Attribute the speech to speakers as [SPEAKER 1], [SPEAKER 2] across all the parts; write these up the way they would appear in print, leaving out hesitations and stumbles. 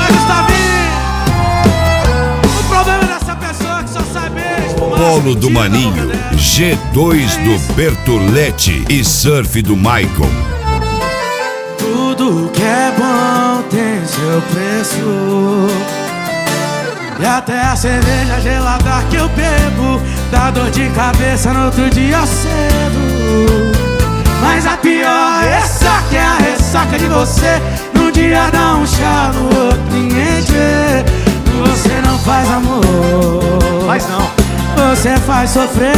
[SPEAKER 1] Polo do Maninho, G2 do Bertolete e surf do Michael.
[SPEAKER 2] Tudo que é bom tem seu preço, e até a cerveja gelada que eu bebo dá dor de cabeça no outro dia cedo. Mas a pior ressaca é a ressaca de você. Num dia dá um chá, no outro ninguém te vê. Você não faz amor,
[SPEAKER 3] mas não,
[SPEAKER 2] você faz sofrer.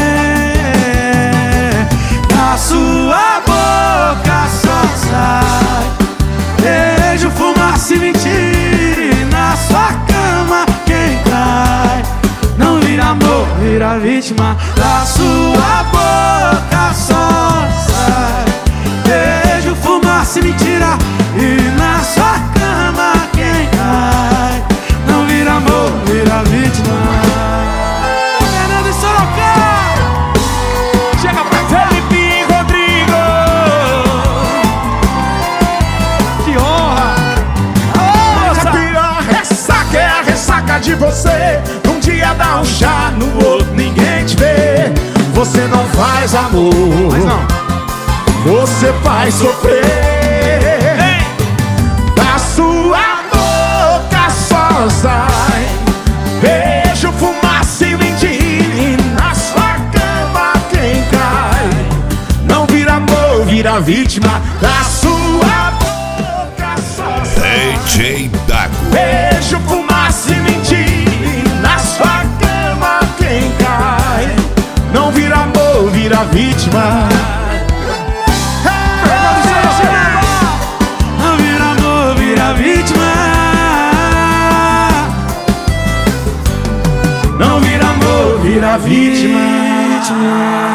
[SPEAKER 2] Da sua boca só sai beijo, fumaça e mentira. E na sua cama quem cai não vira amor, vira vítima. Da sua boca só sai beijo, fumaça e mentira. E na sua cama quem cai não vira amor, vira vítima.
[SPEAKER 3] chega pra Felipe Rodrigo. Que honra! Mas a pior ressaca é a ressaca de você. Num dia dá um chá, no outro ninguém te vê. Você não faz amor, mas não, você faz sofrer. Da sua boca só sai beijo, fumaça e mentira. E na sua cama quem cai não vira amor, vira vítima. Da sua boca só sai
[SPEAKER 1] DJ Dago.
[SPEAKER 3] beijo, fumaça e mentira. E na sua cama quem cai não vira amor, vira vítima.
[SPEAKER 2] Não vira amor, vira vítima. Não vira amor, vira vítima.